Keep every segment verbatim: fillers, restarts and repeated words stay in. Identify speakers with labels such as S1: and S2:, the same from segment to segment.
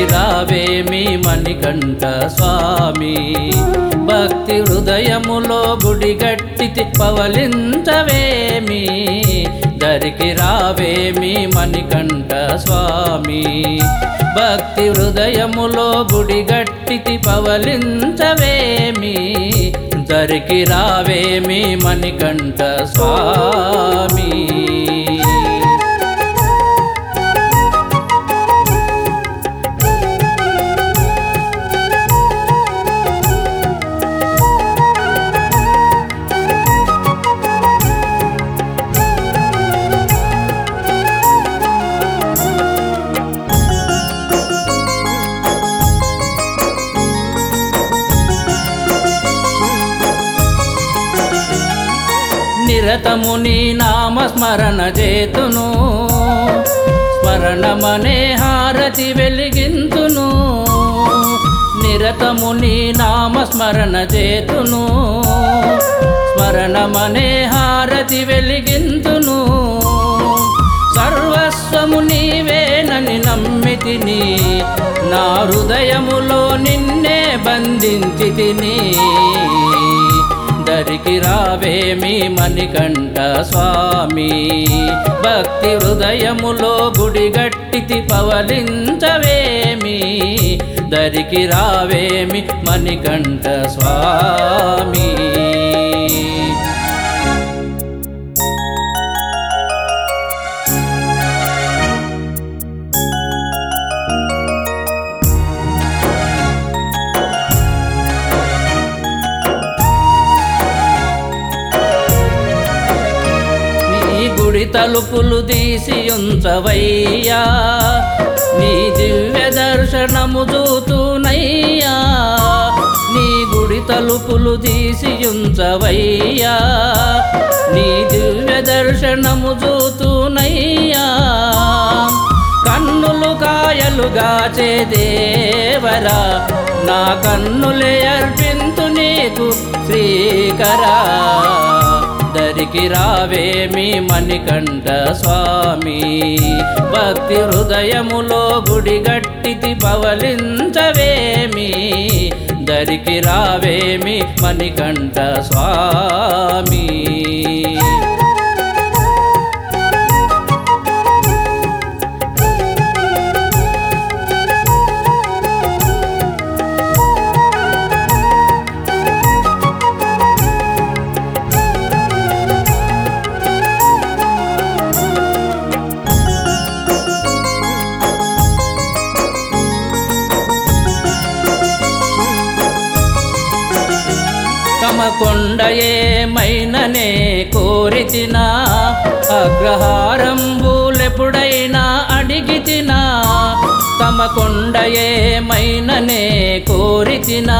S1: రావేమి మణికంఠ స్వామి భక్తి హృదయములో గుడి గట్టితి పవలించవేమి దరికి రావేమి మణికంఠ స్వామి భక్తి హృదయములో గుడి గట్టితి పవలించవేమి దరికి రావేమి మణికంఠ స్వామి నిరతము నీ నామ స్మరణ చేతును స్మరణమనే హారతి వెలిగింతును నిరతము నీ నామ స్మరణ చేతును స్మరణమనే హారతి వెలిగింతును సర్వస్వము నీవేనని నమ్మితిని నా హృదయములో నిన్నే బంధించి తిని దరికి రావేమి మణికంఠ స్వామి భక్తి హృదయములో గుడి గట్టితి పవలించవేమి దరికి రావేమి మణికంఠ స్వామి గుడి తలుపులు తీసి ఉంచవయ్యా నీ దివ్య దర్శనము చూతునయ్యా నీ గుడి తలుపులు తీసి ఉంచవయ్యా నీ దివ్య దర్శనము చూతునయ్యా కన్నులు కాయలుగా చేదేవరా నా కన్నులే అర్పింతు నీకు శ్రీకరా దరికి రావేమి మణికంఠ స్వామి భక్తి హృదయములో గుడి గట్టితి పవలించవేమి దరికి రావేమి మణికంఠ స్వామి తమ కొండ ఏమైననే కోరితినా అగ్రహారంబులెప్పుడైనా అడిగితినా తమ కొండ ఏమైననే కోరితినా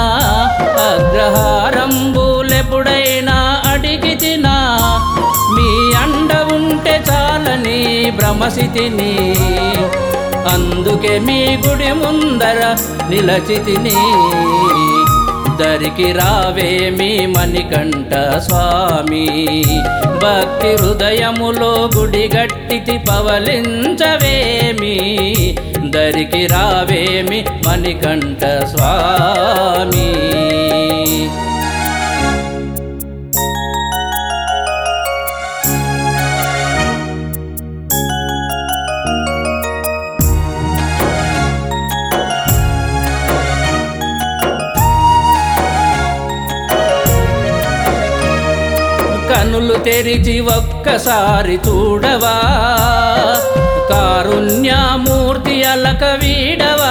S1: అగ్రహారంబులెప్పుడైనా అడిగితినా మీ అండ ఉంటే చాలని భ్రమసితిని అందుకే మీ గుడి ముందర నిలచితిని దరికి రావేమి మణికంఠ స్వామి భక్తి హృదయములో గుడి గట్టితి పవలించవేమి దరికి రావేమి మణికంఠ స్వామి కనులు తెరిచి ఒక్కసారి చూడవా కారుణ్యమూర్తి అలక వీడవా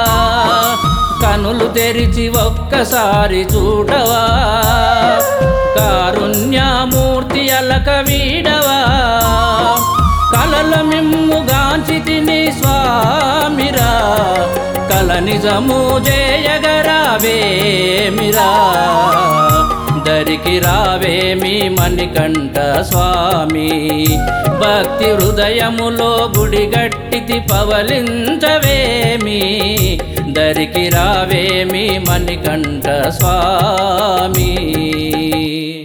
S1: కనులు తెరిచి ఒక్కసారి చూడవా కారుణ్యమూర్తి అలక వీడవా కలల మిమ్ముగాంచి తిని స్వామిరా కల నిజము జయగరావేమిరా దరికి రావేమి మణికంఠ స్వామి భక్తి హృదయములో గుడి గట్టితి పవలించవేమి దరికి రావేమి మణికంఠ స్వామి